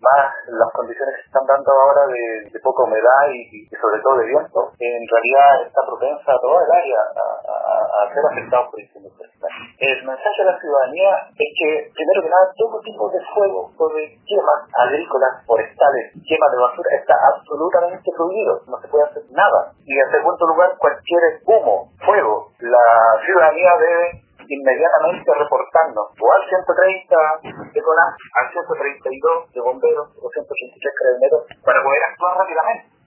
más las condiciones que se están dando ahora de poca humedad y sobre todo de viento, en realidad está propensa a toda el área a ser afectados por incendios forestales. El mensaje a la ciudadanía es que, primero que nada, todo tipo de fuego o de quemas agrícolas, forestales, quemas de basura, está absolutamente prohibido, no se puede hacer nada. Y en segundo lugar, cualquier humo, fuego, la ciudadanía debe inmediatamente reportarnos o al 130 de CONAF, al 132 de bomberos o 183 carabineros para poder actuar rápidamente.